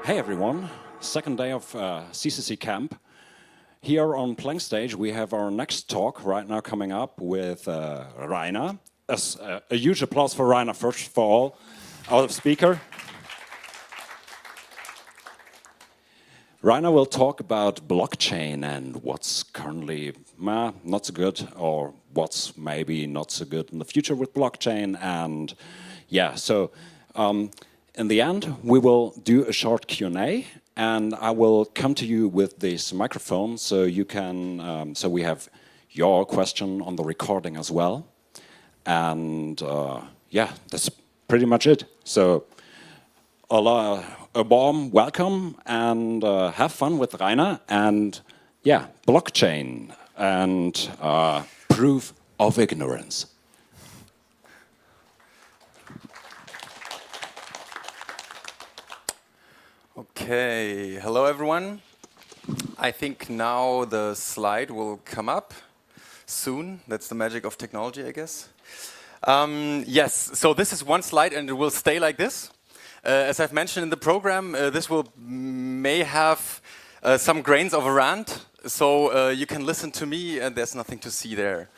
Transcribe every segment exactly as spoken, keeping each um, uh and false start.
Hey everyone, second day of uh, C C C camp. Here on Planck stage we have our next talk right now coming up with uh, Rainer. A, a huge applause for Rainer first of all, our speaker. Rainer will talk about blockchain and what's currently uh, not so good, or what's maybe not so good in the future with blockchain. And yeah, so um, in the end we will do a short Q and A, and I will come to you with this microphone so you can, um, so we have your question on the recording as well. And uh, yeah, that's pretty much it. So a, a warm welcome and uh, have fun with Rainer. And yeah, blockchain and uh, proof of ignorance. Okay, hello everyone. I think now the slide will come up soon. That's the magic of technology, I guess. Um, yes, so this is one slide and it will stay like this. Uh, as I've mentioned in the program, uh, this will may have uh, some grains of a rant, so uh, you can listen to me and there's nothing to see there.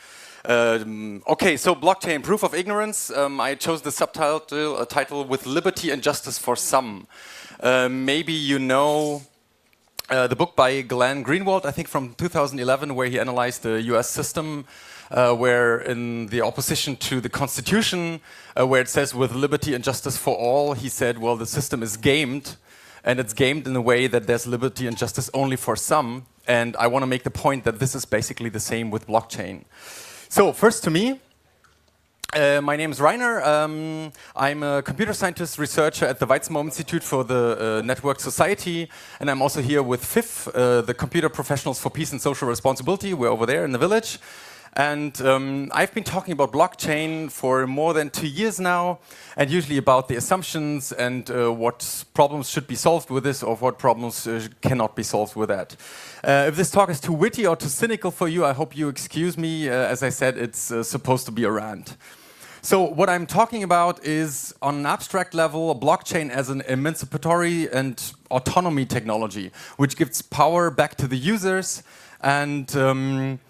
Um, okay, so blockchain, proof of ignorance. Um, I chose the subtitle uh, title with liberty and justice for some. Uh, maybe you know uh, the book by Glenn Greenwald, I think from two thousand eleven, where he analyzed the U S system, uh, where in the opposition to the Constitution, uh, where it says with liberty and justice for all, he said, well, the system is gamed, and it's gamed in a way that there's liberty and justice only for some. And I want to make the point that this is basically the same with blockchain. So first to me, uh, my name is Rainer. Um, I'm a computer scientist researcher at the Weizmann Institute for the uh, Network Society, and I'm also here with F I F, uh, the Computer Professionals for Peace and Social Responsibility. We're over there in the village. And um, I've been talking about blockchain for more than two years now, and usually about the assumptions and uh, what problems should be solved with this, or what problems uh, cannot be solved with that. Uh, if this talk is too witty or too cynical for you, I hope you excuse me. Uh, as I said, it's uh, supposed to be a rant. So what I'm talking about is, on an abstract level, a blockchain as an emancipatory and autonomy technology, which gives power back to the users, and um,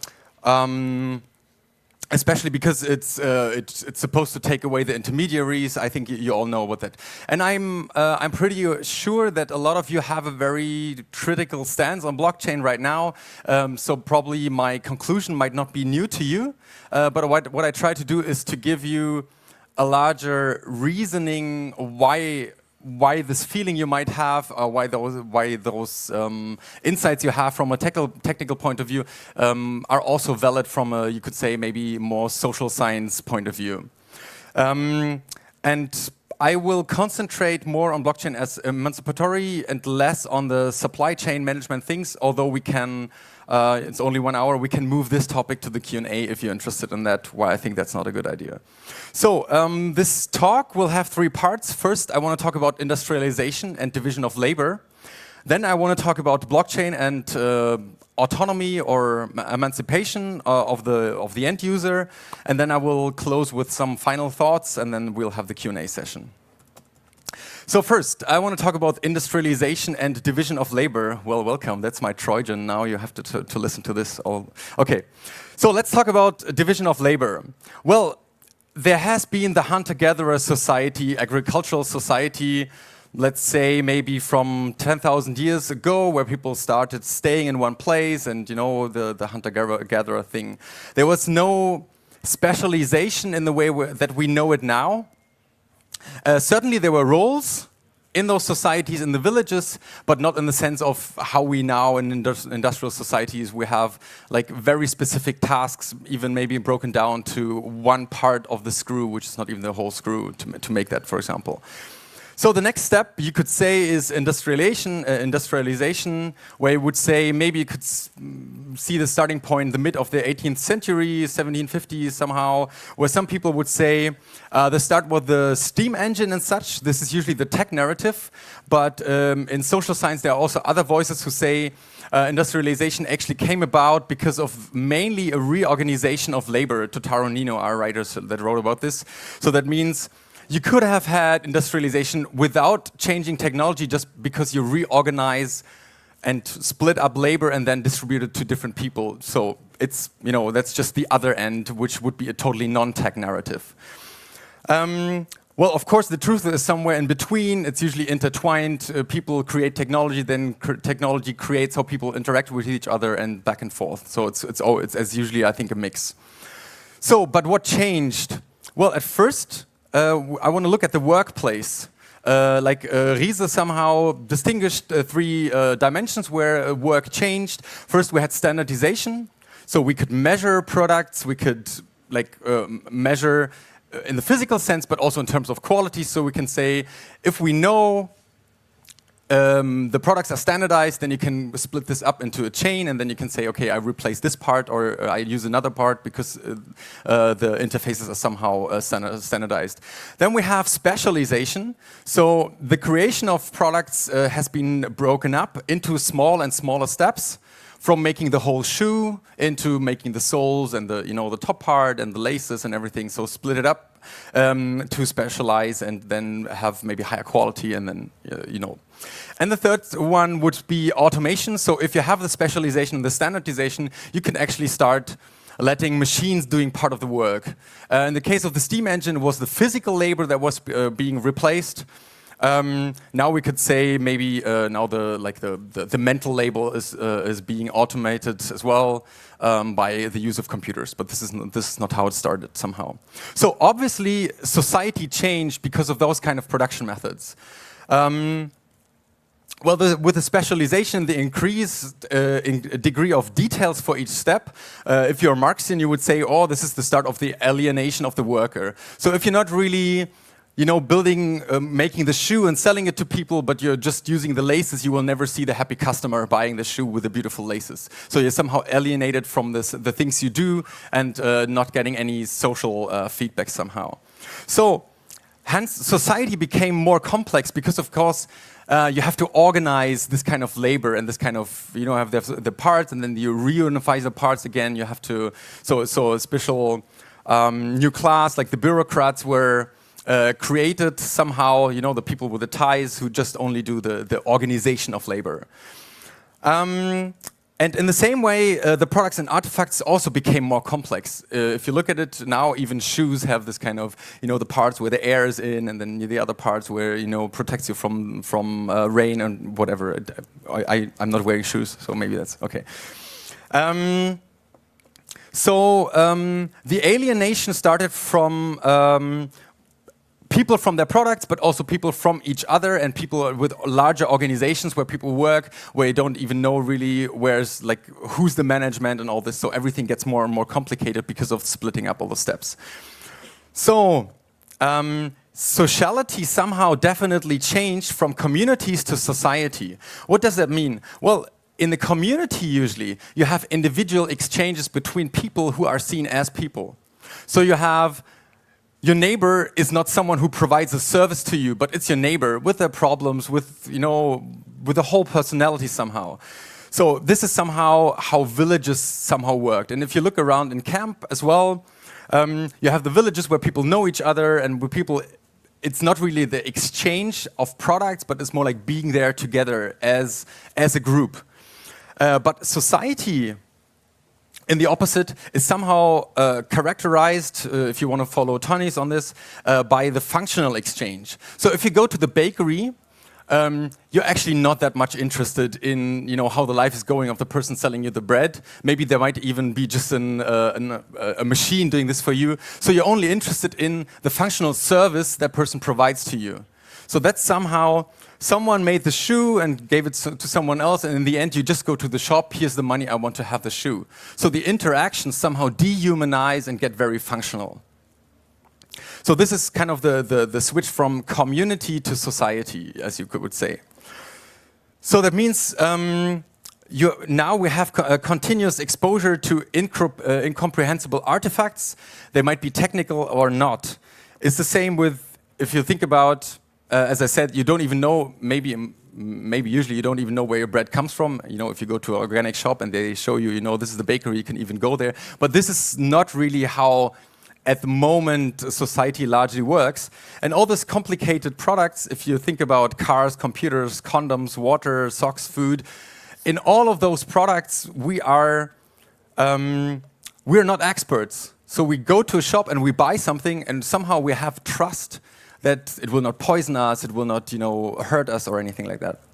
um, especially because it's, uh, it's it's supposed to take away the intermediaries. I think you, you all know about that. And I'm uh, I'm pretty sure that a lot of you have a very critical stance on blockchain right now. Um, so probably my conclusion might not be new to you. Uh, but what what I try to do is to give you a larger reasoning why why this feeling you might have, or why those why those um, insights you have from a technical technical point of view um, are also valid from a, you could say, maybe more social science point of view. Um, and I will concentrate more on blockchain as emancipatory and less on the supply chain management things, although we can, uh, it's only one hour, we can move this topic to the Q and A if you're interested in that, why I think that's not a good idea. So um, this talk will have three parts. First, I want to talk about industrialization and division of labor. Then I want to talk about blockchain and uh, autonomy or emancipation uh, of the of the end user, and then I will close with some final thoughts, and then we'll have the Q and A session. So first, I want to talk about industrialization and division of labor. Well, welcome. That's my Trojan. Now you have to to, to listen to this. All okay. So let's talk about division of labor. Well, there has been the hunter-gatherer society, agricultural society, let's say maybe from ten thousand years ago, where people started staying in one place, and you know, the, the hunter-gatherer thing. There was no specialization in the way that we know it now. Uh, certainly there were roles in those societies, in the villages, but not in the sense of how we now in industri industrial societies, we have like very specific tasks, even maybe broken down to one part of the screw, which is not even the whole screw, to, to make that, for example. So the next step, you could say, is industrialization, uh, industrialization, where you would say maybe you could s see the starting point, the mid of the eighteenth century, seventeen fifties somehow, where some people would say uh, the start with the steam engine and such. This is usually the tech narrative, but um, in social science there are also other voices who say uh, industrialization actually came about because of mainly a reorganization of labor. Totaro Nino are writers that wrote about this. So that means you could have had industrialization without changing technology, just because you reorganize and split up labor and then distribute it to different people. So it's, you know, that's just the other end, which would be a totally non-tech narrative. Um, well, of course, the truth is somewhere in between. It's usually intertwined. Uh, people create technology, then cr technology creates how people interact with each other, and back and forth. So it's, it's, oh, it's as usually, I think, a mix. So, but what changed? Well, at first, uh, I want to look at the workplace. Uh, like uh, Riese somehow distinguished uh, three uh, dimensions where uh, work changed. First, we had standardization, so we could measure products, we could like uh, measure uh, in the physical sense, but also in terms of quality. So we can say, if we know um, the products are standardized, then you can split this up into a chain, and then you can say, okay, I replace this part, or uh, I use another part because uh, uh, the interfaces are somehow uh, standardized. Then we have specialization. So the creation of products uh, has been broken up into small and smaller steps, from making the whole shoe into making the soles and the, you know, the top part and the laces and everything. So split it up um, to specialize and then have maybe higher quality, and then, uh, you know. And the third one would be automation. So if you have the specialization, the standardization, you can actually start letting machines doing part of the work. Uh, in the case of the steam engine, it was the physical labor that was uh, being replaced. Um, now we could say maybe uh, now the like the, the, the mental labor is uh, is being automated as well um, by the use of computers. But this is not, this is not how it started somehow. So obviously society changed because of those kind of production methods. Um, Well, the, with the specialization, the increased uh, in degree of details for each step, uh, if you're Marxian, you would say, oh, this is the start of the alienation of the worker. So if you're not really, you know, building, um, making the shoe and selling it to people, but you're just using the laces, you will never see the happy customer buying the shoe with the beautiful laces. So you're somehow alienated from this, the things you do, and uh, not getting any social uh, feedback somehow. So hence, society became more complex because, of course, Uh, you have to organize this kind of labor and this kind of, you know, have the, the parts, and then you reunify the parts again. You have to, so, so a special um, new class, like the bureaucrats were uh, created somehow, you know, the people with the ties who just only do the, the organization of labor. Um, And in the same way, uh, the products and artifacts also became more complex. Uh, if you look at it now, even shoes have this kind of, you know, the parts where the air is in, and then the other parts where, you know, protects you from from uh, rain and whatever. I, I I'm not wearing shoes, so maybe that's okay. Um, so um, the alienation started from. Um, people from their products, but also people from each other, and people with larger organizations where people work, where you don't even know really where's, like, who's the management and all this. So everything gets more and more complicated because of splitting up all the steps. So um, sociality somehow definitely changed from communities to society. What does that mean? Well, in the community, usually, you have individual exchanges between people who are seen as people. So you have your neighbor is not someone who provides a service to you, but it's your neighbor with their problems, with, you know, with the whole personality somehow. So this is somehow how villages somehow worked. And if you look around in camp as well, um, you have the villages where people know each other, and where people, it's not really the exchange of products, but it's more like being there together as, as a group. Uh, but society, in the opposite, is somehow uh, characterized, uh, if you want to follow Tony's on this, uh, by the functional exchange. So if you go to the bakery, um, you're actually not that much interested in, you know, how the life is going of the person selling you the bread. Maybe there might even be just an, uh, an, uh, a machine doing this for you. So you're only interested in the functional service that person provides to you. So that's somehow, someone made the shoe and gave it to someone else, and in the end you just go to the shop, here's the money, I want to have the shoe. So the interactions somehow dehumanize and get very functional. So this is kind of the, the, the switch from community to society, as you could say. So that means um, you, now we have co a continuous exposure to uh, incomprehensible artifacts. They might be technical or not. It's the same with, if you think about, Uh, as I said, you don't even know, maybe maybe usually you don't even know where your bread comes from. You know, if you go to an organic shop and they show you, you know, this is the bakery, you can even go there. But this is not really how at the moment society largely works. And all these complicated products, if you think about cars, computers, condoms, water, socks, food, in all of those products, we are um, we're not experts. So we go to a shop and we buy something, and somehow we have trust that it will not poison us, it will not, you know, hurt us or anything like that.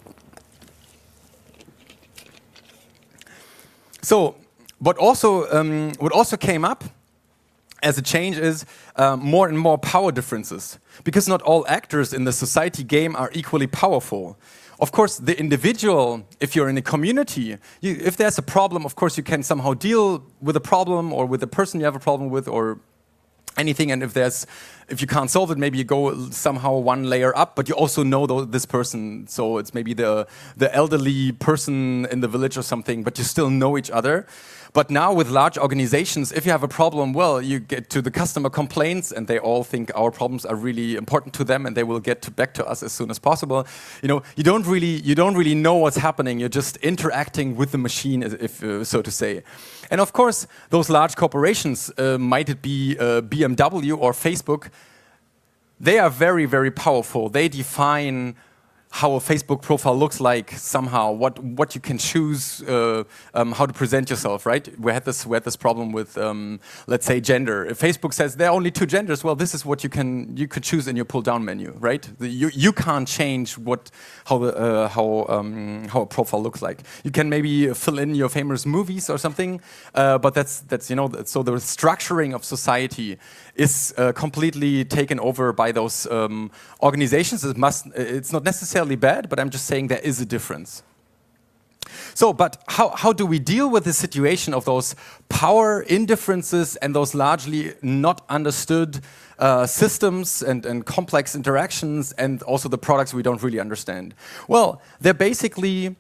So what also um, what also came up as a change is uh, more and more power differences, because not all actors in the society game are equally powerful. Of course, the individual, if you're in a community, you, if there's a problem, of course you can somehow deal with a problem or with the person you have a problem with or anything. And if there's, if you can't solve it, maybe you go somehow one layer up, but you also know th this person. So it's maybe the, the elderly person in the village or something, but you still know each other. But now with large organizations, if you have a problem, well, you get to the customer complaints and they all think our problems are really important to them and they will get to back to us as soon as possible. You know, you don't really, you don't really know what's happening. You're just interacting with the machine, if uh, so to say. And of course, those large corporations, uh, might it be uh, B M W or Facebook, they are very, very powerful. They define how a Facebook profile looks like somehow, what what you can choose, uh, um, how to present yourself, right? We had this we had this problem with, um, let's say, gender. If Facebook says there are only two genders, well, this is what you can you could choose in your pull-down menu, right? The, you you can't change what how the uh, how um, how a profile looks like. You can maybe fill in your famous movies or something, uh, but that's that's you know so the structuring of society is uh, completely taken over by those um, organizations. It must it's not necessarily bad, but I'm just saying there is a difference. So, but how, how do we deal with the situation of those power indifferences and those largely not understood uh, systems and, and complex interactions and also the products we don't really understand? Well, they're basically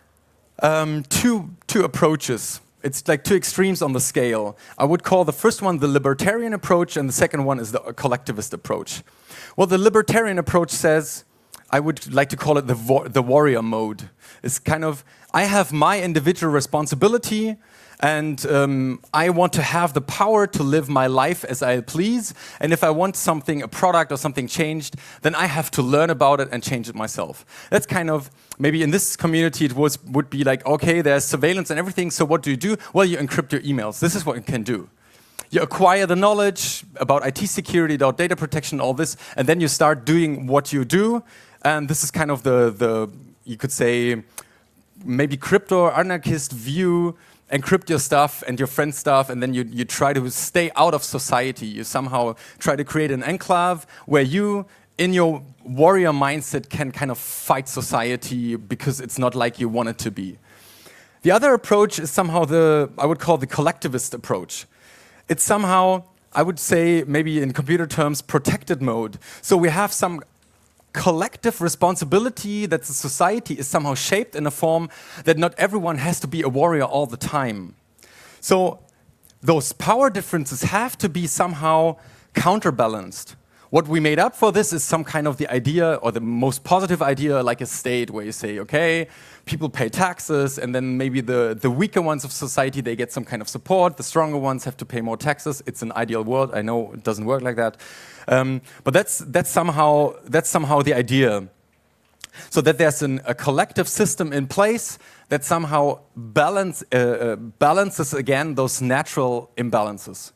um, two, two approaches. It's like two extremes on the scale. I would call the first one the libertarian approach and the second one is the collectivist approach. Well, the libertarian approach says, I would like to call it the, war the warrior mode. It's kind of, I have my individual responsibility and um, I want to have the power to live my life as I please. And if I want something, a product or something changed, then I have to learn about it and change it myself. That's kind of, maybe in this community it was, would be like, okay, there's surveillance and everything, so what do you do? Well, you encrypt your emails. This is what you can do. You acquire the knowledge about I T security, about data protection, all this, and then you start doing what you do. And this is kind of the, the you could say, maybe crypto-anarchist view, encrypt your stuff and your friend's stuff, and then you, you try to stay out of society. You somehow try to create an enclave where you, in your warrior mindset, can kind of fight society because it's not like you want it to be. The other approach is somehow the, I would call the collectivist approach. It's somehow, I would say, maybe in computer terms, protected mode. So we have some collective responsibility that the society is somehow shaped in a form that not everyone has to be a warrior all the time. So those power differences have to be somehow counterbalanced. What we made up for this is some kind of the idea, or the most positive idea, like a state where you say, okay, people pay taxes, and then maybe the, the weaker ones of society, they get some kind of support, the stronger ones have to pay more taxes. It's an ideal world, I know it doesn't work like that. Um, but that's, that's, somehow, that's somehow the idea. So that there's an, a collective system in place that somehow balance, uh, uh, balances again those natural imbalances.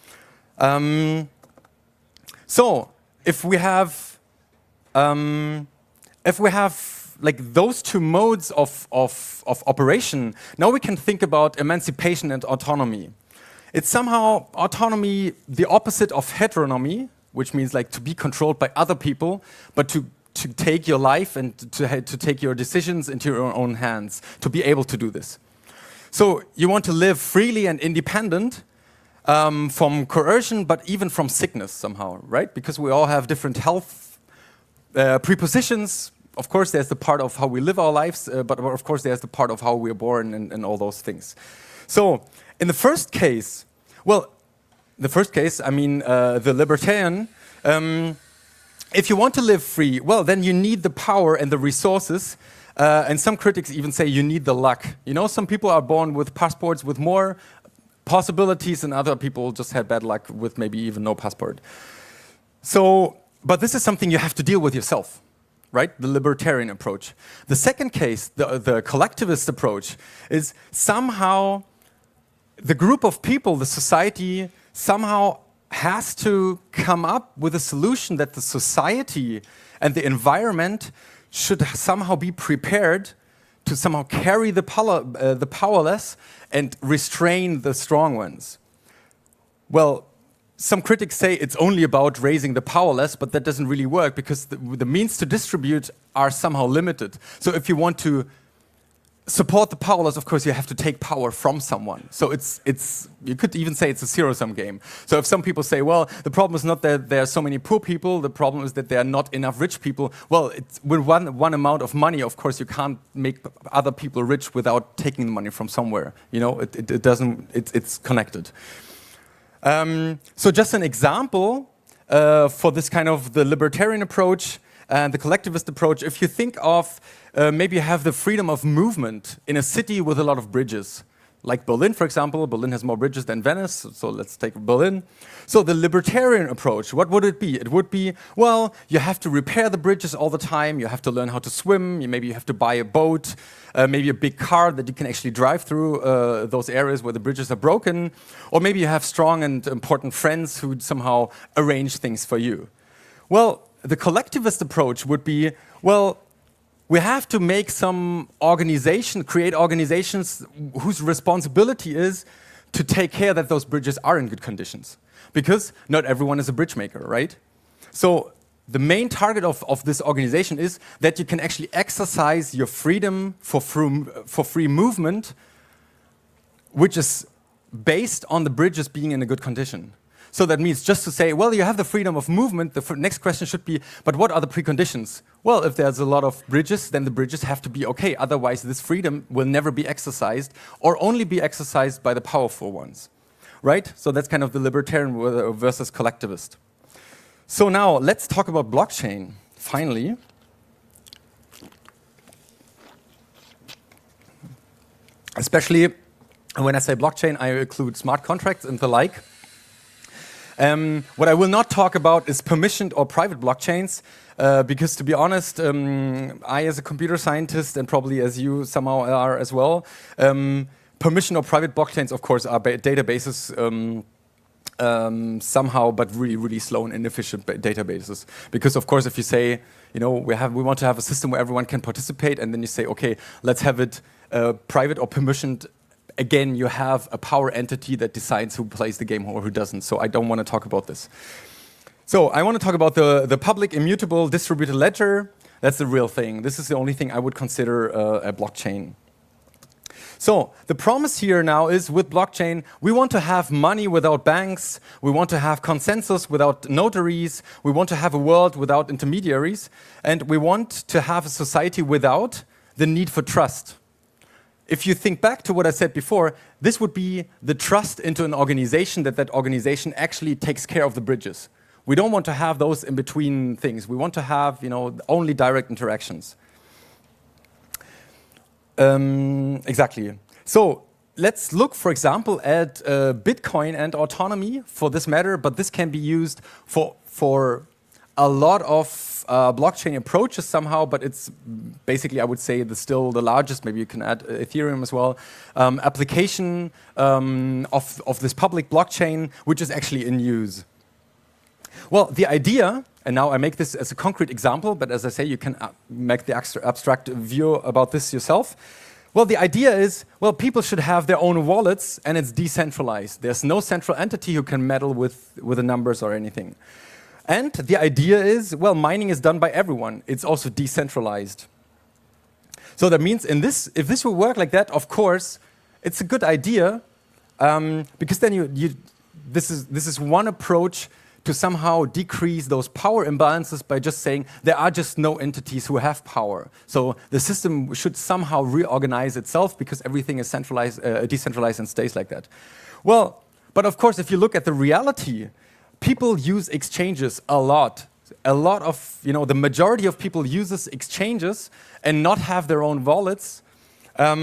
Um, so if we have, um, if we have like those two modes of, of, of operation, now we can think about emancipation and autonomy. It's somehow autonomy, the opposite of heteronomy, which means like to be controlled by other people, but to, to take your life and to, to take your decisions into your own hands, to be able to do this. So you want to live freely and independent um, from coercion, but even from sickness somehow, right? Because we all have different health uh, prepositions. Of course, there's the part of how we live our lives, uh, but of course there's the part of how we're born and, and all those things. So in the first case, well, the first case, I mean, uh, the libertarian, um, if you want to live free, well, then you need the power and the resources. Uh, and some critics even say you need the luck. You know, some people are born with passports with more possibilities, and other people just had bad luck with maybe even no passport. So, but this is something you have to deal with yourself, right? The libertarian approach. The second case, the, the collectivist approach, is somehow the group of people, the society, somehow has to come up with a solution that the society and the environment should somehow be prepared to somehow carry the, power, uh, the powerless and restrain the strong ones. Well, some critics say it's only about raising the powerless, but that doesn't really work because the, the means to distribute are somehow limited. So if you want to support the powerless, of course, you have to take power from someone. So it's, it's, you could even say it's a zero-sum game. So if some people say, well, the problem is not that there are so many poor people, the problem is that there are not enough rich people. Well, it's, with one, one amount of money, of course, you can't make other people rich without taking the money from somewhere. You know, it, it, it doesn't, it, it's connected. Um, so just an example uh, for this kind of the libertarian approach and the collectivist approach, if you think of uh, maybe you have the freedom of movement in a city with a lot of bridges, like Berlin, for example. Berlin has more bridges than Venice, so let's take Berlin. So the libertarian approach, what would it be? It would be, well, you have to repair the bridges all the time, you have to learn how to swim, you, maybe you have to buy a boat, uh, maybe a big car that you can actually drive through uh, those areas where the bridges are broken, or maybe you have strong and important friends who somehow arrange things for you. Well, the collectivist approach would be, well, we have to make some organization, create organizations whose responsibility is to take care that those bridges are in good conditions. Because not everyone is a bridge maker, right? So the main target of, of this organization is that you can actually exercise your freedom for free, for free movement, which is based on the bridges being in a good condition. So that means just to say, well, you have the freedom of movement, the f next question should be, but what are the preconditions? Well, if there's a lot of bridges, then the bridges have to be okay. Otherwise, this freedom will never be exercised or only be exercised by the powerful ones, right? So that's kind of the libertarian versus collectivist. So now let's talk about blockchain, finally. Especially when I say blockchain, I include smart contracts and the like. Um, what I will not talk about is permissioned or private blockchains, uh, because to be honest, um, I as a computer scientist, and probably as you somehow are as well, um, permissioned or private blockchains, of course, are databases um, um, somehow, but really, really slow and inefficient databases. Because of course, if you say, you know, we have, we want to have a system where everyone can participate, and then you say, okay, let's have it uh, private or permissioned. Again, you have a power entity that decides who plays the game or who doesn't. So I don't want to talk about this. So I want to talk about the, the public immutable distributed ledger. That's the real thing. This is the only thing I would consider uh, a blockchain. So the promise here now is with blockchain, we want to have money without banks. We want to have consensus without notaries. We want to have a world without intermediaries. And we want to have a society without the need for trust. If you think back to what I said before, this would be the trust into an organization that that organization actually takes care of the bridges. We don't want to have those in between things. We want to have, you know, only direct interactions. Um, exactly. So let's look, for example, at uh, Bitcoin and autonomy for this matter, but this can be used for, for a lot of uh, blockchain approaches somehow, but it's basically, I would say, the still the largest, maybe you can add Ethereum as well, um, application um, of, of this public blockchain, which is actually in use. Well, the idea, and now I make this as a concrete example, but as I say, you can make the abstract view about this yourself. Well, the idea is, well, people should have their own wallets, and it's decentralized. There's no central entity who can meddle with, with the numbers or anything. And the idea is, well, mining is done by everyone. It's also decentralized. So that means in this, if this will work like that, of course, it's a good idea, um, because then you, you, this is, this is one approach to somehow decrease those power imbalances by just saying there are just no entities who have power. So the system should somehow reorganize itself because everything is centralized, uh, decentralized and stays like that. Well, but of course, if you look at the reality, people use exchanges a lot. A lot of, you know, the majority of people uses exchanges and not have their own wallets um,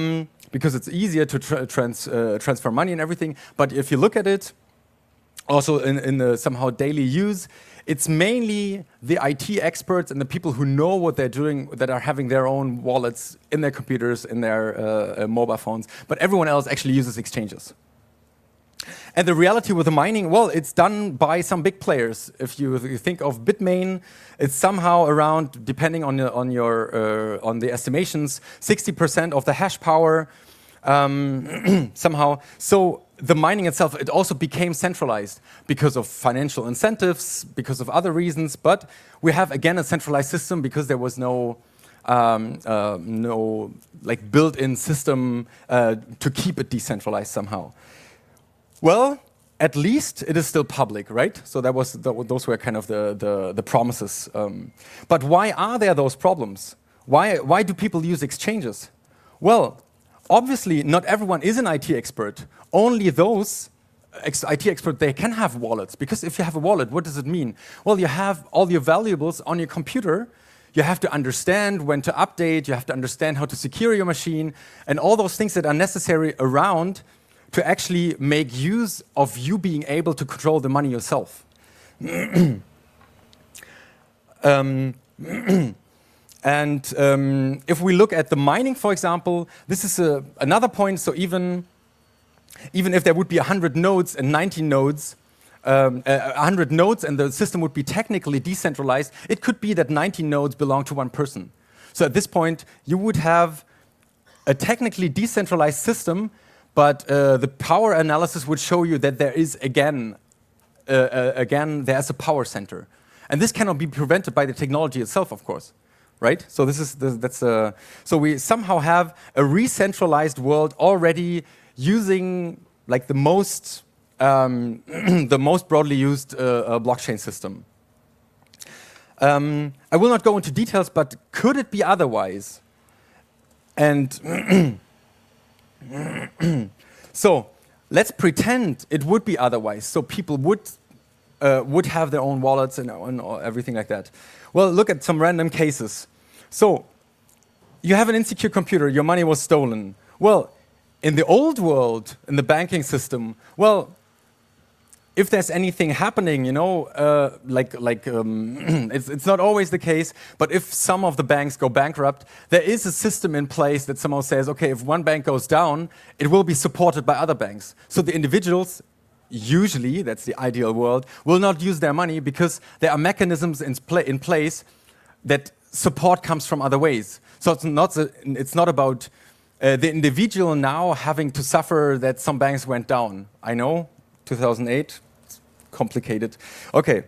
because it's easier to tra trans uh, transfer money and everything. But if you look at it, also in, in the somehow daily use, it's mainly the I T experts and the people who know what they're doing that are having their own wallets in their computers, in their uh, uh, mobile phones. But everyone else actually uses exchanges. And the reality with the mining, well, it's done by some big players. If you, if you think of Bitmain, it's somehow around, depending on your, on, your, uh, on the estimations, sixty percent of the hash power um, somehow. So the mining itself, it also became centralized because of financial incentives, because of other reasons. But we have, again, a centralized system because there was no um, uh, no like built-in system uh, to keep it decentralized somehow. Well, at least it is still public, right? So that was the, those were kind of the the, the promises. Um, but why are there those problems? Why why do people use exchanges? Well, obviously, not everyone is an I T expert. Only those ex I T experts, they can have wallets. Because if you have a wallet, what does it mean? Well, you have all your valuables on your computer. You have to understand when to update. You have to understand how to secure your machine. And all those things that are necessary around to actually make use of you being able to control the money yourself. um, and um, if we look at the mining, for example, this is a, another point. So even, even if there would be one hundred nodes and ninety nodes, um, uh, one hundred nodes and the system would be technically decentralized, it could be that ninety nodes belong to one person. So at this point, you would have a technically decentralized system, but uh, the power analysis would show you that there is, again, uh, uh, again, there's a power center. And this cannot be prevented by the technology itself, of course, right? So this is, the, that's a, so we somehow have a re-centralized world already using like the most, um, the most broadly used uh, uh, blockchain system. Um, I will not go into details, but could it be otherwise? And so let's pretend it would be otherwise. So people would uh, would have their own wallets and, and everything like that. Well, look at some random cases. So you have an insecure computer. Your money was stolen. Well, in the old world, in the banking system, well, if there's anything happening, you know, uh, like, like um, it's, it's not always the case, but if some of the banks go bankrupt, there is a system in place that somehow says, okay, if one bank goes down, it will be supported by other banks. So the individuals, usually, that's the ideal world, will not use their money because there are mechanisms in, pla in place that support comes from other ways. So it's not, the, it's not about uh, the individual now having to suffer that some banks went down. I know. two thousand eight, it's complicated. Okay.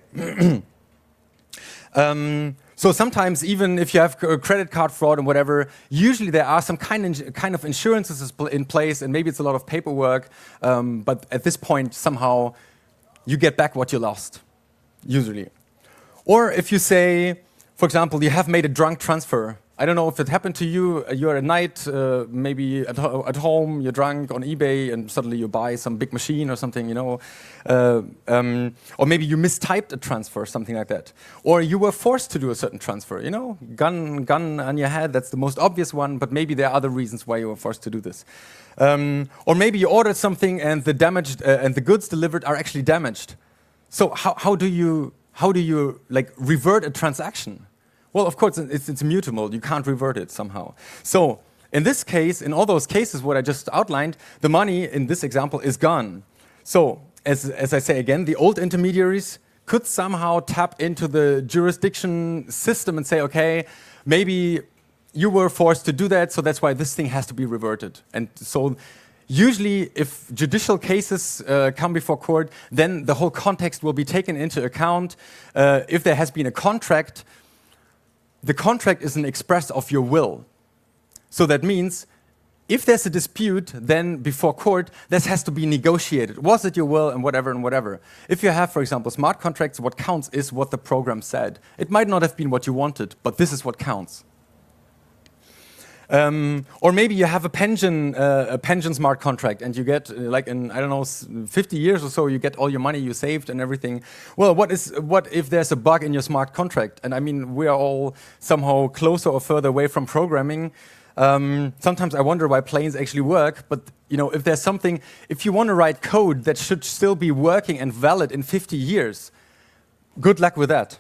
um, so sometimes even if you have credit card fraud and whatever, usually there are some kind of, kind of insurances in place, and maybe it's a lot of paperwork, um, but at this point somehow you get back what you lost, usually. Or if you say, for example, you have made a drunk transfer. I don't know if it happened to you. You're at night, uh, maybe at, ho at home, you're drunk on eBay, and suddenly you buy some big machine or something, you know. Uh, um, or maybe you mistyped a transfer, something like that. Or you were forced to do a certain transfer, you know. Gun, gun on your head, that's the most obvious one, but maybe there are other reasons why you were forced to do this. Um, or maybe you ordered something and the damaged uh, and the goods delivered are actually damaged. So how, how do you how do you like revert a transaction? Well, of course, it's, it's immutable. You can't revert it somehow. So in this case, in all those cases, what I just outlined, the money in this example is gone. So as, as I say again, the old intermediaries could somehow tap into the jurisdiction system and say, okay, maybe you were forced to do that, so that's why this thing has to be reverted. And so usually, if judicial cases uh, come before court, then the whole context will be taken into account. Uh, if there has been a contract, the contract is an express of your will. So that means if there's a dispute, then before court, this has to be negotiated. Was it your will and whatever and whatever. If you have, for example, smart contracts, what counts is what the program said. It might not have been what you wanted, but this is what counts. Um, or maybe you have a pension, uh, a pension smart contract, and you get, uh, like in, I don't know, fifty years or so, you get all your money you saved and everything. Well, what is, what if there's a bug in your smart contract? And I mean, we are all somehow closer or further away from programming. Um, sometimes I wonder why planes actually work, but you know, if there's something, if you want to write code that should still be working and valid in fifty years, good luck with that.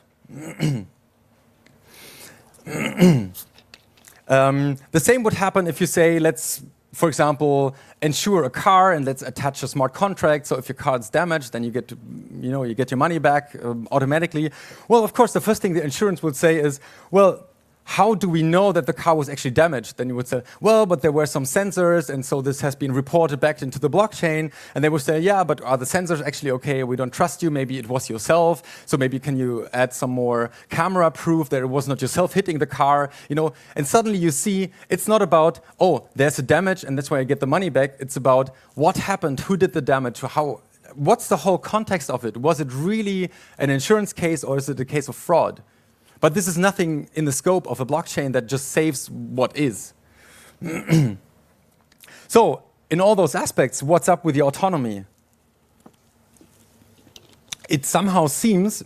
um, the same would happen if you say, let's, for example, insure a car and let's attach a smart contract. So if your car is damaged, then you get, to, you know, you get your money back um, automatically. Well, of course, the first thing the insurance would say is, well, how do we know that the car was actually damaged? Then you would say, well, but there were some sensors, and so this has been reported back into the blockchain. And they would say, yeah, but are the sensors actually okay? We don't trust you. Maybe it was yourself. So maybe can you add some more camera proof that it was not yourself hitting the car? You know, and suddenly you see it's not about, oh, there's a damage, and that's why I get the money back. It's about what happened, who did the damage, how. What's the whole context of it? Was it really an insurance case, or is it a case of fraud? But this is nothing in the scope of a blockchain that just saves what is. So, in all those aspects, what's up with the autonomy? It somehow seems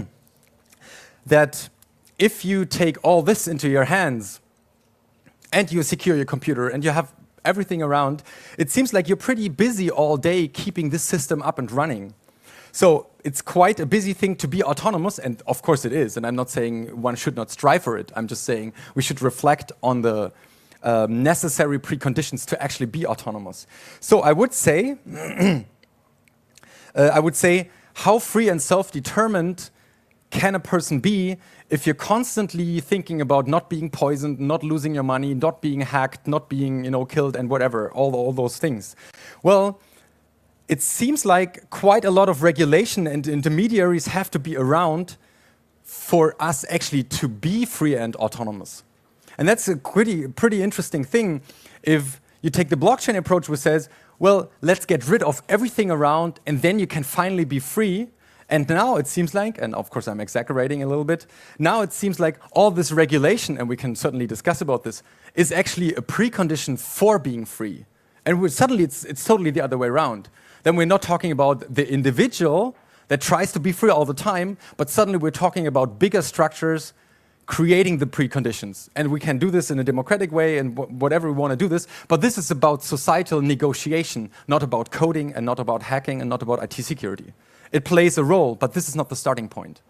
that if you take all this into your hands and you secure your computer and you have everything around, it seems like you're pretty busy all day keeping this system up and running. So it's quite a busy thing to be autonomous, and of course it is. And I'm not saying one should not strive for it. I'm just saying we should reflect on the um, necessary preconditions to actually be autonomous. So I would say, uh, I would say, how free and self-determined can a person be if you're constantly thinking about not being poisoned, not losing your money, not being hacked, not being, you know, killed, and whatever, all all those things? Well, it seems like quite a lot of regulation and intermediaries have to be around for us actually to be free and autonomous. And that's a pretty, pretty interesting thing if you take the blockchain approach which says, well, let's get rid of everything around and then you can finally be free. And now it seems like, and of course I'm exaggerating a little bit, now it seems like all this regulation, and we can certainly discuss about this, is actually a precondition for being free. And we're, suddenly it's, it's totally the other way around. Then we're not talking about the individual that tries to be free all the time, but suddenly we're talking about bigger structures creating the preconditions. And we can do this in a democratic way and wh whatever we want to do this, but this is about societal negotiation, not about coding and not about hacking and not about I T security. It plays a role, but this is not the starting point.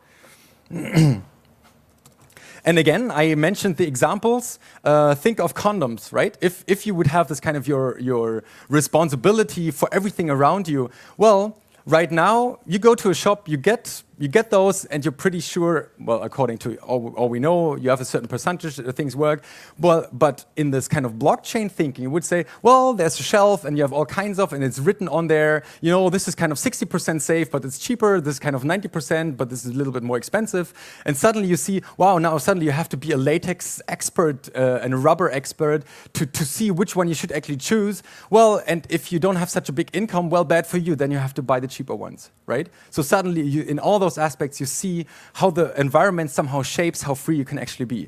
And again, I mentioned the examples. Uh, think of condoms, right? If, if you would have this kind of your, your responsibility for everything around you, well, right now, you go to a shop, you get, you get those, and you're pretty sure, well, according to all, all we know, you have a certain percentage that things work. Well, but in this kind of blockchain thinking, you would say, well, there's a shelf, and you have all kinds of, and it's written on there, you know, this is kind of sixty percent safe, but it's cheaper, this is kind of ninety percent, but this is a little bit more expensive. And suddenly you see, wow, now suddenly you have to be a latex expert uh, and a rubber expert to, to see which one you should actually choose. Well, and if you don't have such a big income, well, bad for you, then you have to buy the cheaper ones, right? So suddenly, you, in all those aspects, you see how the environment somehow shapes how free you can actually be.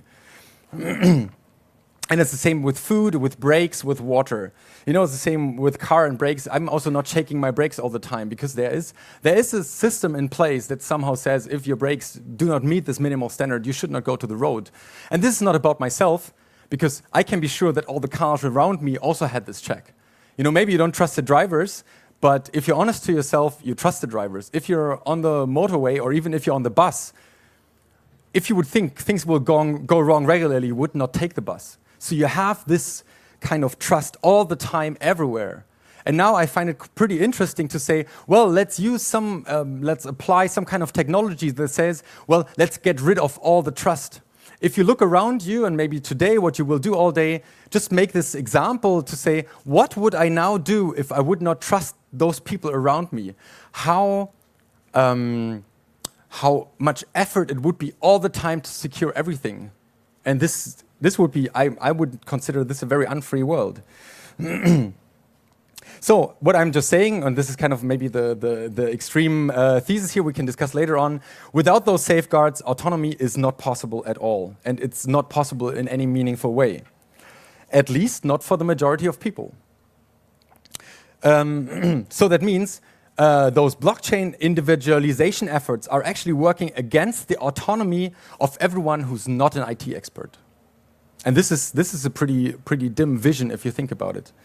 And it's the same with food, with brakes, with water. You know, it's the same with car and brakes. I'm also not checking my brakes all the time because there is, there is a system in place that somehow says if your brakes do not meet this minimal standard, you should not go to the road. And this is not about myself because I can be sure that all the cars around me also had this check. You know, maybe you don't trust the drivers, but if you're honest to yourself, you trust the drivers. If you're on the motorway or even if you're on the bus, if you would think things will go, go wrong regularly, you would not take the bus. So you have this kind of trust all the time, everywhere. And now I find it pretty interesting to say, well, let's use some, um, let's apply some kind of technology that says, well, let's get rid of all the trust. If you look around you, and maybe today what you will do all day, just make this example to say, what would I now do if I would not trust those people around me? How, um, how much effort it would be all the time to secure everything. And this, this would be, I, I would consider this a very unfree world. So what I'm just saying, and this is kind of maybe the, the, the extreme uh, thesis here we can discuss later on, without those safeguards, autonomy is not possible at all. And it's not possible in any meaningful way. At least not for the majority of people. Um, so that means uh, those blockchain individualization efforts are actually working against the autonomy of everyone who's not an I T expert. And this is this is a pretty pretty dim vision if you think about it.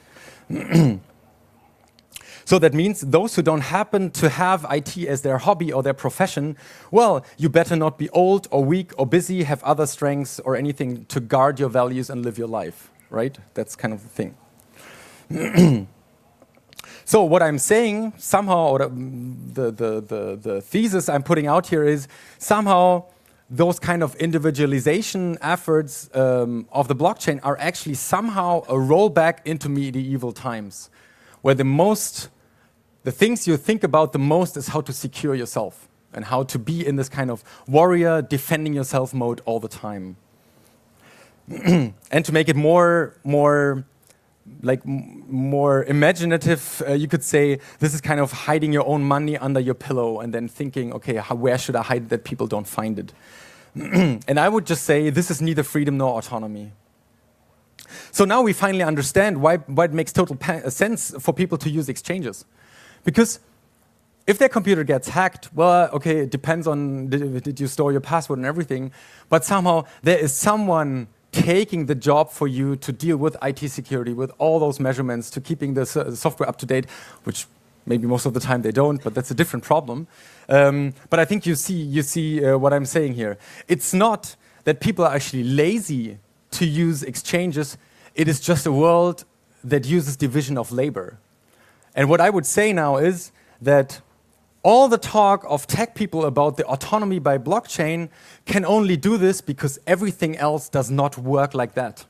So that means those who don't happen to have I T as their hobby or their profession, well, you better not be old or weak or busy, have other strengths or anything to guard your values and live your life, right? That's kind of the thing. So what I'm saying somehow, or the, the, the, the thesis I'm putting out here is somehow those kind of individualization efforts um, of the blockchain are actually somehow a rollback into medieval times, where the most The things you think about the most is how to secure yourself and how to be in this kind of warrior, defending yourself mode all the time. And to make it more, more, like m more imaginative, uh, you could say this is kind of hiding your own money under your pillow and then thinking, okay, how, where should I hide it that people don't find it? And I would just say this is neither freedom nor autonomy. So now we finally understand why, why it makes total sense for people to use exchanges. Because if their computer gets hacked, well, okay, it depends on did, did you store your password and everything, but somehow there is someone taking the job for you to deal with I T security, with all those measurements, to keeping the so software up to date, which maybe most of the time they don't, but that's a different problem. Um, but I think you see, you see uh, what I'm saying here. It's not that people are actually lazy to use exchanges, it is just a world that uses division of labor. And what I would say now is that all the talk of tech people about the autonomy by blockchain can only do this because everything else does not work like that.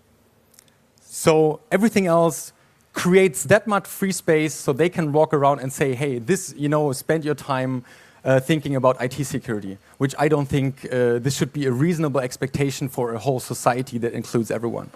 So everything else creates that much free space so they can walk around and say, hey, this, you know, spend your time uh, thinking about I T security, which I don't think uh, this should be a reasonable expectation for a whole society that includes everyone.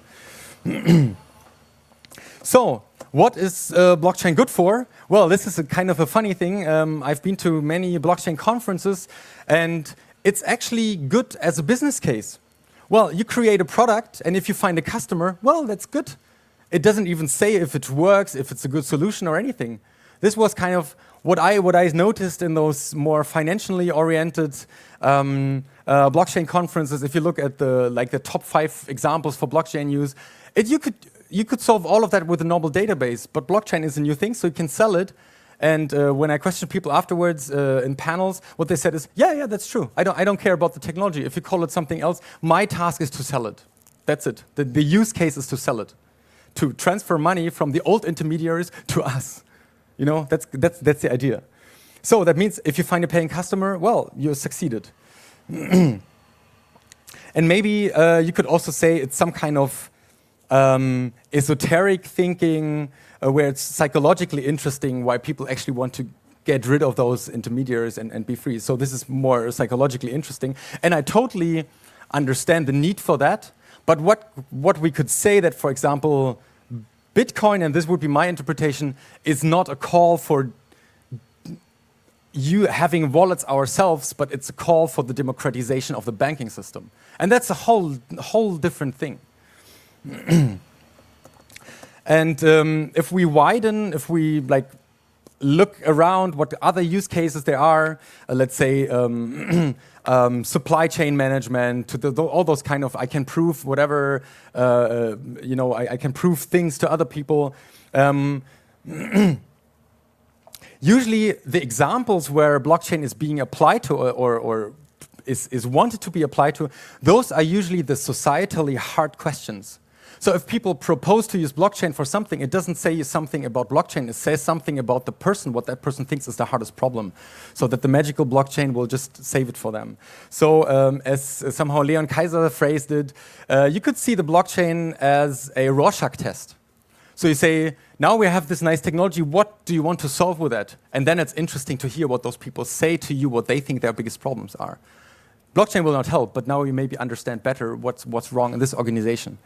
So, what is uh, blockchain good for? Well, this is a kind of a funny thing. Um, I've been to many blockchain conferences, and it's actually good as a business case. Well, you create a product, and if you find a customer, well, that's good. It doesn't even say if it works, if it's a good solution or anything. This was kind of what I what I noticed in those more financially oriented um, uh, blockchain conferences. If you look at the like the top five examples for blockchain use, it you could. You could solve all of that with a normal database, but blockchain is a new thing, so you can sell it. And uh, when I questioned people afterwards uh, in panels, what they said is, yeah, yeah, that's true. I don't, I don't care about the technology. If you call it something else, my task is to sell it. That's it. The, the use case is to sell it, to transfer money from the old intermediaries to us. You know, that's, that's, that's the idea. So that means if you find a paying customer, well, you succeeded. And maybe uh, you could also say it's some kind of Um, esoteric thinking, uh, where it's psychologically interesting why people actually want to get rid of those intermediaries and, and be free. So this is more psychologically interesting. And I totally understand the need for that. But what, what we could say that, for example, Bitcoin, and this would be my interpretation, is not a call for you having wallets ourselves, but it's a call for the democratization of the banking system. And that's a whole, whole different thing. And um, if we widen, if we like look around what other use cases there are, uh, let's say um, um, supply chain management, to the, the, all those kind of, I can prove whatever, uh, you know, I, I can prove things to other people. Um, usually the examples where blockchain is being applied to or, or, or is, is wanted to be applied to, those are usually the societally hard questions. So if people propose to use blockchain for something, it doesn't say something about blockchain, it says something about the person, what that person thinks is the hardest problem. So that the magical blockchain will just save it for them. So um, as uh, somehow Leon Kaiser phrased it, uh, you could see the blockchain as a Rorschach test. So you say, now we have this nice technology, what do you want to solve with that? And then it's interesting to hear what those people say to you, what they think their biggest problems are. Blockchain will not help, but now you maybe understand better what's, what's wrong in this organization.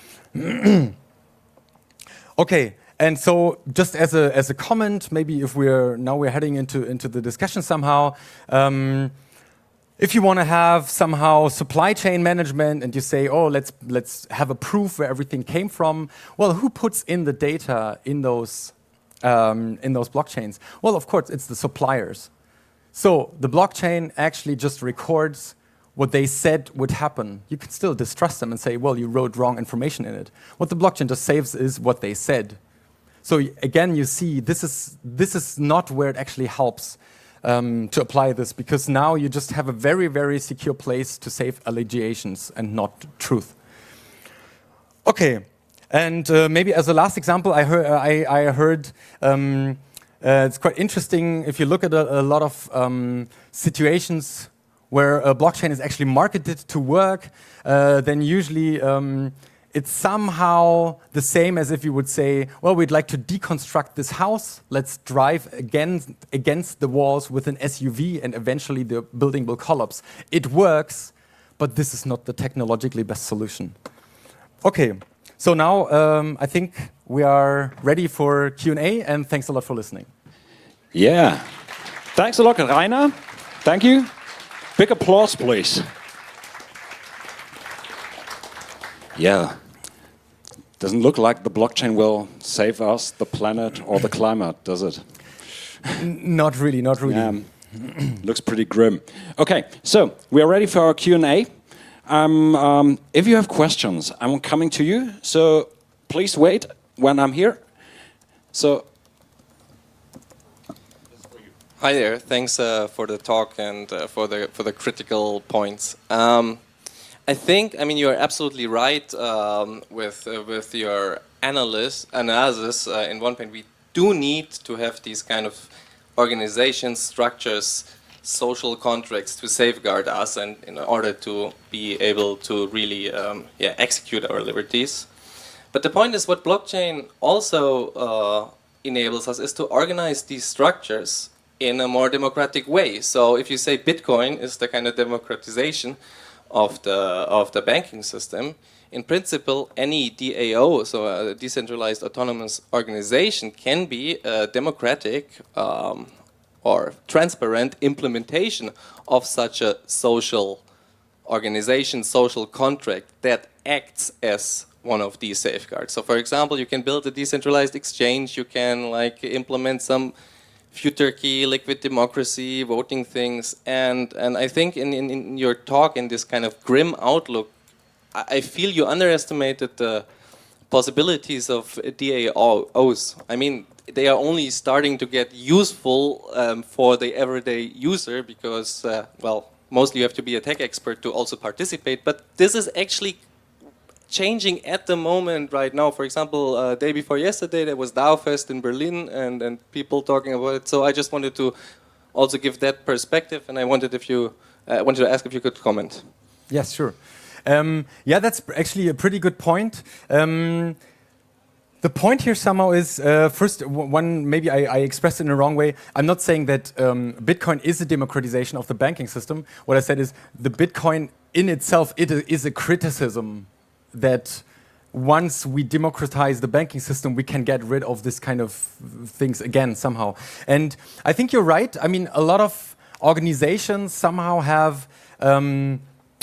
Okay, and so just as a as a comment, maybe if we're now we're heading into into the discussion somehow, um, if you want to have somehow supply chain management and you say, oh, let's let's have a proof where everything came from. Well, who puts in the data in those um, in those blockchains? Well, of course, it's the suppliers. So the blockchain actually just records what they said would happen, you can still distrust them and say, well, you wrote wrong information in it. What the blockchain just saves is what they said. So again, you see, this is, this is not where it actually helps um, to apply this, because now you just have a very, very secure place to save allegations and not truth. Okay, and uh, maybe as a last example, I heard, uh, I, I heard um, uh, it's quite interesting if you look at a, a lot of um, situations where a blockchain is actually marketed to work, uh, then usually um, it's somehow the same as if you would say, well, we'd like to deconstruct this house, let's drive against, against the walls with an S U V and eventually the building will collapse. It works, but this is not the technologically best solution. Okay, so now um, I think we are ready for Q and A, and thanks a lot for listening. Yeah, thanks a lot, Rainer. Thank you. Big applause, please. Yeah. Doesn't look like the blockchain will save us, the planet, or the climate, does it? N not really, not really. Um, looks pretty grim. Okay, so we are ready for our Q and A. Um, um, if you have questions, I'm coming to you. So please wait when I'm here. So. Hi there. Thanks uh, for the talk and uh, for the for the critical points. Um, I think I mean you are absolutely right um, with uh, with your analysis analysis. Uh, in one point, we do need to have these kind of organizations, structures, social contracts to safeguard us, and in order to be able to really um, yeah execute our liberties. But the point is, what blockchain also uh, enables us is to organize these structures in a more democratic way. So if you say Bitcoin is the kind of democratization of the of the banking system, in principle, any D A O, so a decentralized autonomous organization, can be a democratic um, or transparent implementation of such a social organization, social contract that acts as one of these safeguards. So for example, you can build a decentralized exchange, you can like implement some futurity, liquid democracy, voting things, and and I think in, in, in your talk, in this kind of grim outlook, I, I feel you underestimated the possibilities of D A Os. I mean, they are only starting to get useful um, for the everyday user because, uh, well, mostly you have to be a tech expert to also participate, but this is actually changing at the moment right now. For example, uh, day before yesterday there was DAOfest in Berlin and, and people talking about it. So I just wanted to also give that perspective, and I wanted if you uh, wanted to ask if you could comment. Yes, sure. Um, yeah, that's actually a pretty good point. Um, the point here somehow is, uh, first, one, maybe I, I expressed it in the wrong way. I'm not saying that um, Bitcoin is a democratization of the banking system. What I said is the Bitcoin in itself, it is a criticism that once we democratize the banking system, we can get rid of this kind of things again somehow. And I think you're right. I mean, a lot of organizations somehow have um,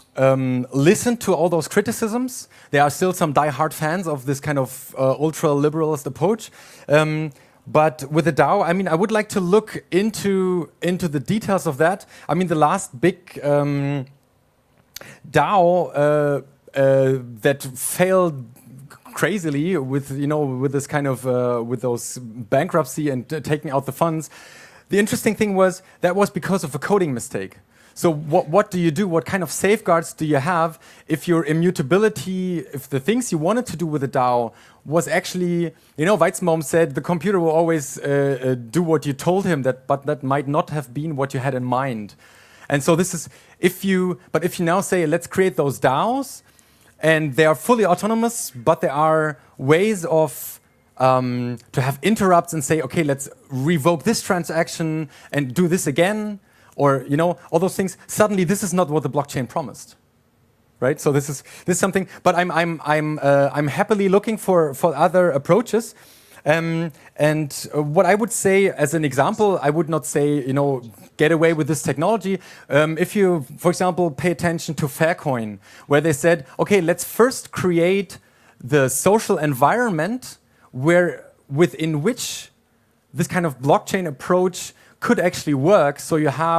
um, listened to all those criticisms. There are still some die-hard fans of this kind of uh, ultra-liberalist approach. Um, but with the DAO, I mean, I would like to look into, into the details of that. I mean, the last big um, DAO uh, Uh, that failed crazily with, you know, with this kind of, uh, with those bankruptcy and uh, taking out the funds. The interesting thing was that was because of a coding mistake. So what, what do you do? What kind of safeguards do you have if your immutability, if the things you wanted to do with the DAO was actually, you know, Weizenbaum said the computer will always uh, uh, do what you told him, that, but that might not have been what you had in mind. And so this is, if you, but if you now say, let's create those DAOs, and they are fully autonomous, but there are ways of um, to have interrupts and say, okay, let's revoke this transaction and do this again, or you know, all those things. Suddenly, this is not what the blockchain promised, right? So this is this is something. But I'm I'm I'm uh, I'm happily looking for for other approaches. Um, and uh, what I would say as an example, I would not say, you know, get away with this technology. Um, if you, for example, pay attention to Faircoin, where they said, okay, let's first create the social environment where within which this kind of blockchain approach could actually work. So you have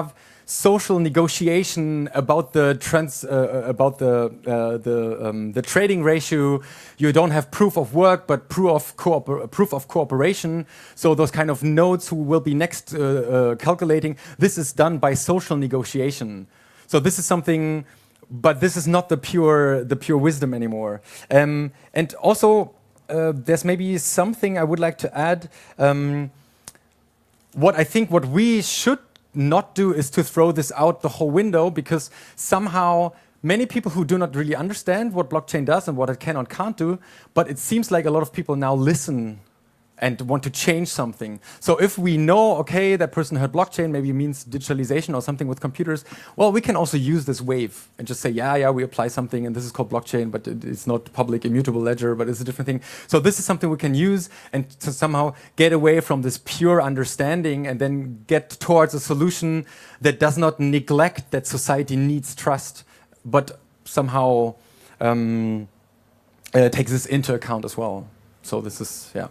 social negotiation about the trans, uh, about the uh, the um, the trading ratio. You don't have proof of work, but proof of cooper proof of cooperation. So those kind of nodes who will be next uh, uh, calculating. This is done by social negotiation. So this is something, but this is not the pure the pure wisdom anymore. Um, and also, uh, there's maybe something I would like to add. Um, what I think what we should not do is to throw this out the whole window, because somehow many people who do not really understand what blockchain does and what it can or can't do, but it seems like a lot of people now listen and want to change something. So if we know, okay, that person heard blockchain, maybe means digitalization or something with computers, well, we can also use this wave and just say, yeah, yeah, we apply something and this is called blockchain, but it, it's not public immutable ledger, but it's a different thing. So this is something we can use and to somehow get away from this pure understanding and then get towards a solution that does not neglect that society needs trust, but somehow um, uh, takes this into account as well. So this is, yeah.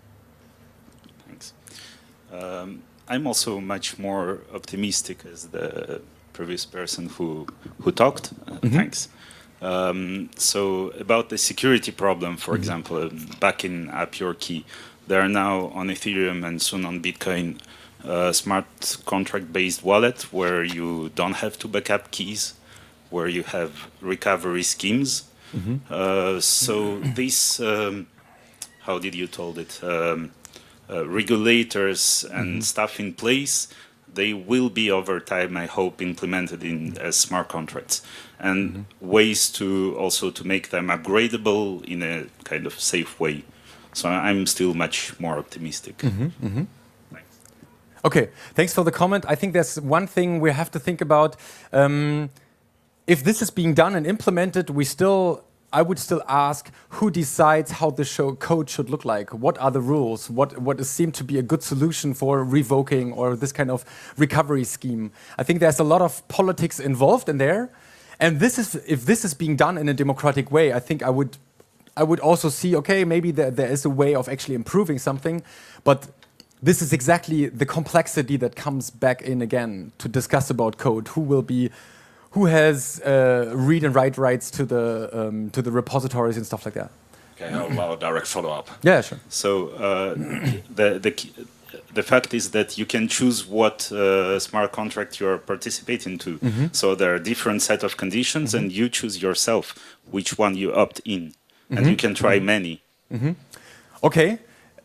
Um, I'm also much more optimistic as the previous person who who talked. Uh, mm-hmm. Thanks. Um, so about the security problem, for mm-hmm. example, backing up your key, there are now on Ethereum and soon on Bitcoin uh, smart contract-based wallet where you don't have to back up keys, where you have recovery schemes. Mm-hmm. uh, so this, um, how did you told it? Um, Uh, regulators and mm-hmm. stuff in place, they will be over time, I hope, implemented in as smart contracts, and mm-hmm. ways to also to make them upgradable in a kind of safe way. So I'm still much more optimistic. Mm-hmm. Mm-hmm. Thanks. Okay, thanks for the comment. I think there's one thing we have to think about. Um, if this is being done and implemented, we still I would still ask who decides how the show code should look like. What are the rules? What what is seemed to be a good solution for revoking or this kind of recovery scheme? I think there's a lot of politics involved in there, and this is if this is being done in a democratic way. I think I would I would also see, okay, maybe there, there is a way of actually improving something, but this is exactly the complexity that comes back in again to discuss about code. Who will be Who has uh, read and write rights to the um, to the repositories and stuff like that? Okay, I'll allow a direct follow-up. Yeah, sure. So uh, the the the fact is that you can choose what uh, smart contract you are participating to. Mm-hmm. So there are different set of conditions, mm-hmm. and you choose yourself which one you opt in, mm-hmm. and you can try mm-hmm. many. Mm-hmm. Okay.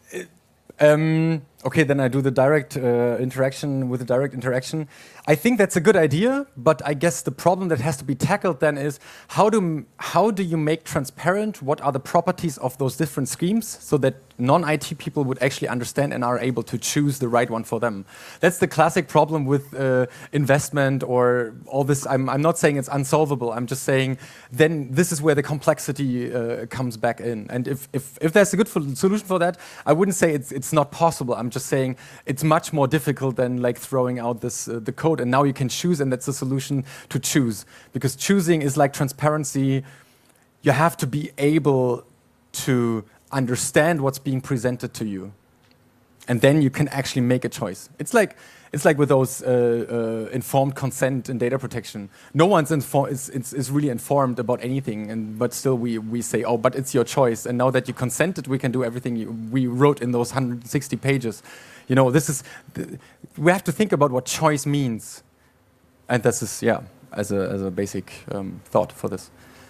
Um, okay, then I do the direct uh, interaction with the direct interaction. I think that's a good idea, but I guess the problem that has to be tackled then is how do how do you make transparent what are the properties of those different schemes so that non-I T people would actually understand and are able to choose the right one for them. That's the classic problem with uh, investment or all this. I'm, I'm not saying it's unsolvable. I'm just saying then this is where the complexity uh, comes back in. And if, if, if there's a good solution for that, I wouldn't say it's, it's not possible. I'm just saying it's much more difficult than like throwing out this uh, the code and now you can choose, and that's the solution to choose. Because choosing is like transparency. You have to be able to understand what's being presented to you, and then you can actually make a choice. It's like it's like with those uh, uh, informed consent and data protection. No one's info is, is is really informed about anything, and but still we we say, oh, but it's your choice. And now that you consented, we can do everything you, we wrote in those one hundred sixty pages. You know, this is th we have to think about what choice means, and this is yeah, as a as a basic um, thought for this.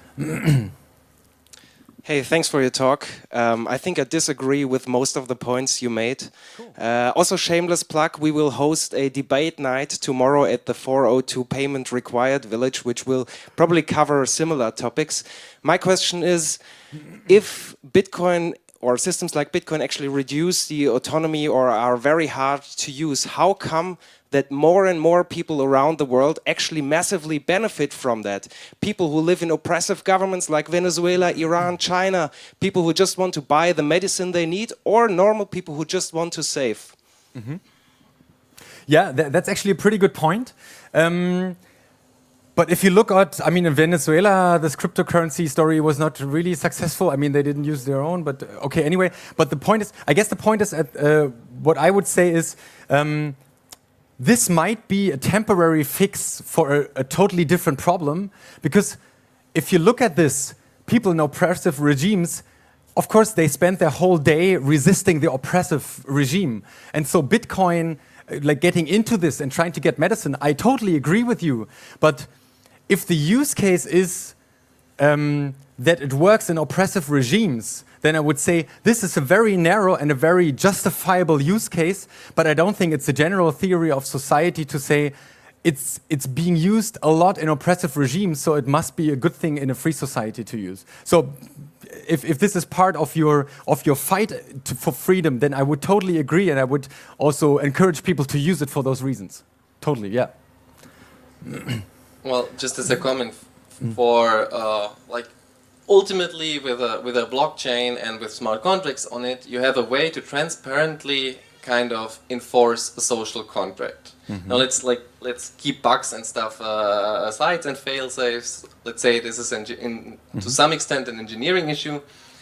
Hey, thanks for your talk. Um, I think I disagree with most of the points you made. Cool. Uh, also, shameless plug, we will host a debate night tomorrow at the four oh two Payment Required Village, which will probably cover similar topics. My question is, if Bitcoin or systems like Bitcoin actually reduce the autonomy or are very hard to use, how come that more and more people around the world actually massively benefit from that? People who live in oppressive governments like Venezuela, Iran, China, people who just want to buy the medicine they need, or normal people who just want to save? Mm-hmm. Yeah, th that's actually a pretty good point. Um, But if you look at, I mean, in Venezuela, this cryptocurrency story was not really successful. I mean, they didn't use their own, but uh, okay, anyway. But the point is, I guess the point is, at, uh, what I would say is, um, this might be a temporary fix for a, a totally different problem, because if you look at this, people in oppressive regimes, of course, they spend their whole day resisting the oppressive regime. And so Bitcoin, uh, like getting into this and trying to get medicine, I totally agree with you. But if the use case is um, that it works in oppressive regimes, then I would say this is a very narrow and a very justifiable use case, but I don't think it's a general theory of society to say it's, it's being used a lot in oppressive regimes, so it must be a good thing in a free society to use. So if, if this is part of your, of your fight to, for freedom, then I would totally agree, and I would also encourage people to use it for those reasons. Totally, yeah. Well, just as a comment for uh, like ultimately with a with a blockchain and with smart contracts on it, you have a way to transparently kind of enforce a social contract. Mm-hmm. Now let's like let's keep bugs and stuff uh, aside and fail safes. Let's say this is in, in mm-hmm. to some extent an engineering issue.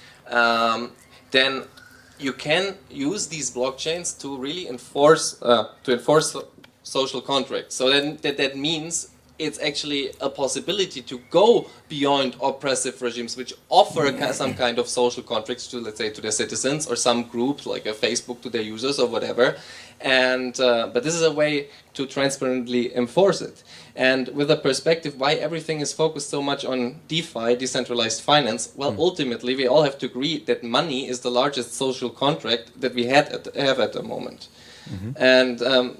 Um, then you can use these blockchains to really enforce uh, to enforce social contracts. So then that that means it's actually a possibility to go beyond oppressive regimes which offer a, some kind of social contracts to, let's say, to their citizens or some group like a Facebook to their users or whatever. And uh, but this is a way to transparently enforce it. And with a perspective why everything is focused so much on DeFi, decentralized finance, well, mm. ultimately we all have to agree that money is the largest social contract that we had at, have at the moment. Mm-hmm. And um,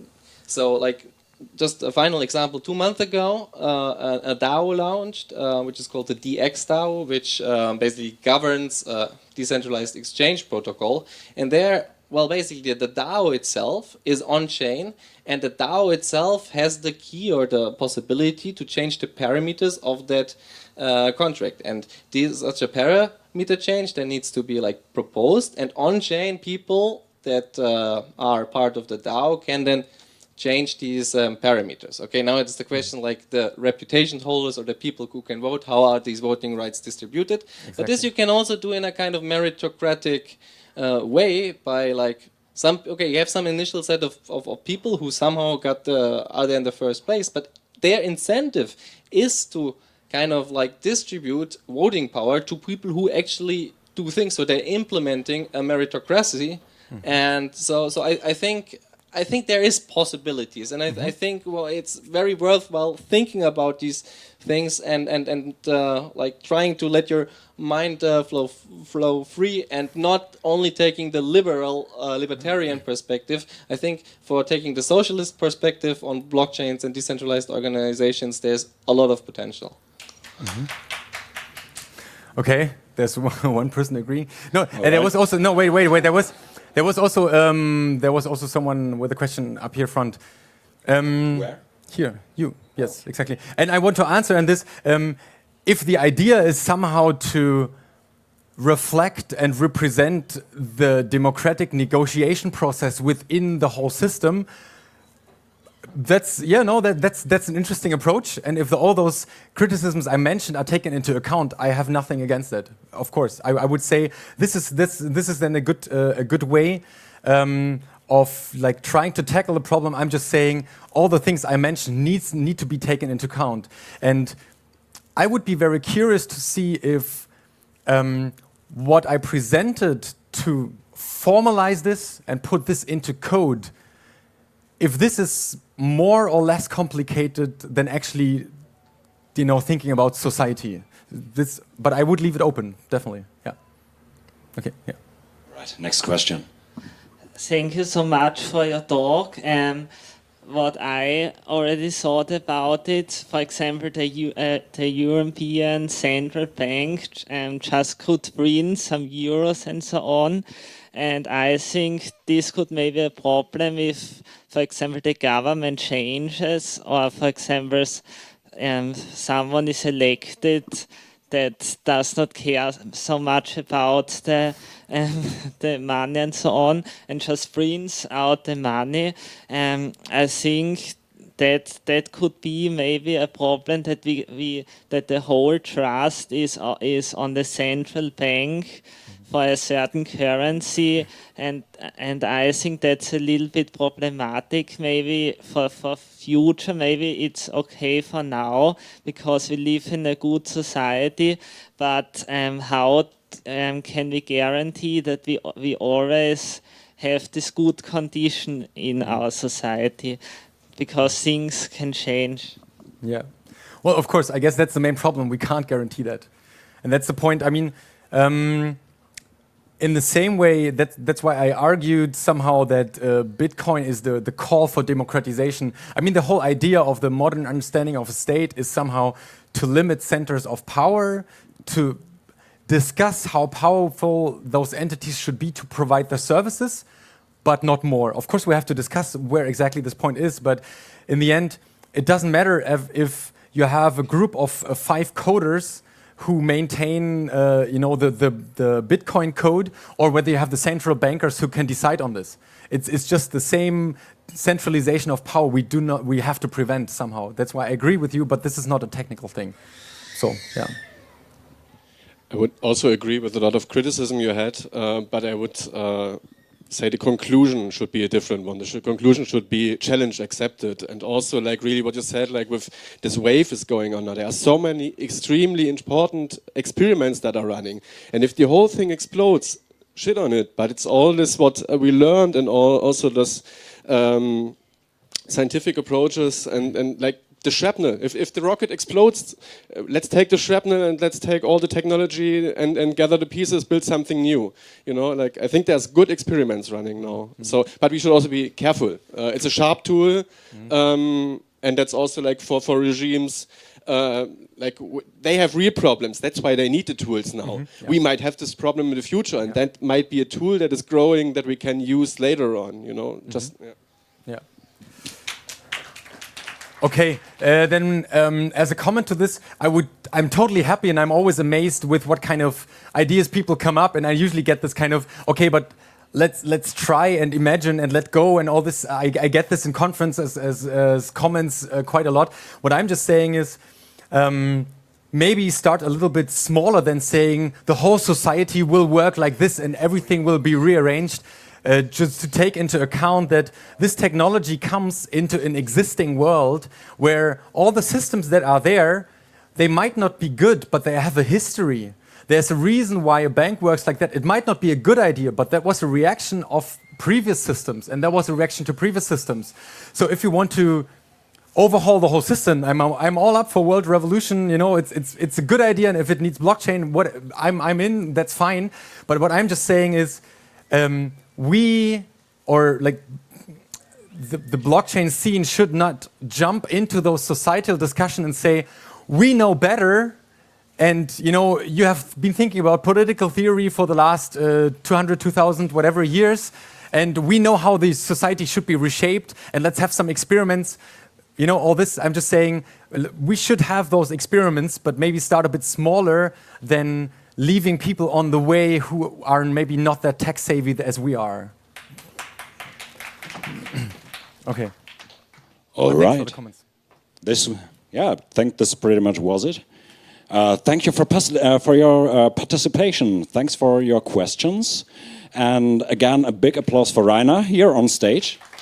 so like, just a final example, two months ago, uh, a, a DAO launched, uh, which is called the D X DAO, which um, basically governs uh, decentralized exchange protocol. And there, well, basically the DAO itself is on-chain, and the DAO itself has the key or the possibility to change the parameters of that uh, contract. And this, such a parameter change that needs to be like proposed, and on-chain people that uh, are part of the DAO can then change these um, parameters. Okay, now it's the question like the reputation holders or the people who can vote, how are these voting rights distributed? Exactly. But this you can also do in a kind of meritocratic uh, way by like some, okay, you have some initial set of, of, of people who somehow got the, are there in the first place, but their incentive is to kind of like distribute voting power to people who actually do things. So they're implementing a meritocracy. Mm-hmm. And so, so I, I think I think there is possibilities, and I, mm-hmm. I think well, it's very worthwhile thinking about these things and and and uh, like trying to let your mind uh, flow flow free, and not only taking the liberal uh, libertarian perspective. I think for taking the socialist perspective on blockchains and decentralized organizations, there's a lot of potential. Mm-hmm. Okay, there's one person agreeing. No, All and right. there was also no wait wait wait there was. There was also um, there was also someone with a question up here front. Um, Where? Here, you. Yes, exactly. And I want to answer on this. Um, if the idea is somehow to reflect and represent the democratic negotiation process within the whole system, that's yeah no that that's that's an interesting approach. And if the, all those criticisms I mentioned are taken into account, I have nothing against that. Of course, I, I would say this is this this is then a good uh, a good way um, of like trying to tackle the problem. I'm just saying all the things I mentioned needs need to be taken into account. And I would be very curious to see if um, what I presented to formalize this and put this into code, if this is more or less complicated than actually, you know, thinking about society. This, but I would leave it open, definitely. Yeah. Okay. Yeah. Right. Next question. Thank you so much for your talk. Um, what I already thought about it, for example, the, U uh, the European Central Bank um, just could print some euros and so on. And I think this could maybe be a problem if, for example, the government changes, or for example, um, someone is elected that does not care so much about the um, the money and so on, and just prints out the money. Um, I think that that could be maybe a problem that we, we that the whole trust is uh, is on the central bank for a certain currency, and and I think that's a little bit problematic maybe for for future. Maybe it's okay for now because we live in a good society, but um, how um, can we guarantee that we we always have this good condition in our society, because things can change. Yeah. Well, of course, I guess that's the main problem. We can't guarantee that. And that's the point. I mean, um, in the same way, that, that's why I argued somehow that uh, Bitcoin is the, the call for democratization. I mean, the whole idea of the modern understanding of a state is somehow to limit centers of power, to discuss how powerful those entities should be to provide their services, but not more. Of course, we have to discuss where exactly this point is, but in the end, it doesn't matter if, if you have a group of uh, five coders who maintain uh, you know, the, the, the Bitcoin code, or whether you have the central bankers who can decide on this. It's, it's just the same centralization of power we, do not, we have to prevent somehow. That's why I agree with you, but this is not a technical thing. So, yeah. I would also agree with a lot of criticism you had, uh, but I would uh, say the conclusion should be a different one. The sh conclusion should be challenge accepted, and also like really what you said, like with this wave is going on now. There are so many extremely important experiments that are running, and if the whole thing explodes, shit on it. But it's all this what we learned, and all also this um, scientific approaches, and and like. The shrapnel, if, if the rocket explodes, uh, let's take the shrapnel and let's take all the technology and, and gather the pieces, build something new. You know, like I think there's good experiments running now. Mm-hmm. So, but we should also be careful. Uh, it's a sharp tool, mm-hmm. um, and that's also like for, for regimes, uh, like w they have real problems. That's why they need the tools now. Mm-hmm. Yeah. We might have this problem in the future, and yeah. that might be a tool that is growing that we can use later on, you know, mm-hmm. just, yeah. Yeah. Okay, uh, then um, as a comment to this, I would, I'm totally happy, and I'm always amazed with what kind of ideas people come up, and I usually get this kind of, okay, but let's let's try and imagine and let go and all this. I, I get this in conferences as, as comments uh, quite a lot. What I'm just saying is, um, maybe start a little bit smaller than saying the whole society will work like this and everything will be rearranged. Uh, just to take into account that this technology comes into an existing world where all the systems that are there, they might not be good, but they have a history. There's a reason why a bank works like that. It might not be a good idea, but that was a reaction of previous systems, and that was a reaction to previous systems. So if you want to overhaul the whole system, I'm, I'm all up for world revolution. You know, it's, it's, it's a good idea, and if it needs blockchain, what I'm, I'm in, that's fine. But what I'm just saying is, um, we, or like the, the blockchain scene should not jump into those societal discussion and say, we know better, and you know, you have been thinking about political theory for the last uh, two hundred, two thousand, whatever years, and we know how the society should be reshaped, and let's have some experiments. You know, all this, I'm just saying, we should have those experiments, but maybe start a bit smaller than leaving people on the way who are maybe not that tech savvy as we are. Okay. All well, right. For the comments. This, yeah, I think this pretty much was it. Uh, thank you for, uh, for your uh, participation. Thanks for your questions. And again, a big applause for Rainer here on stage.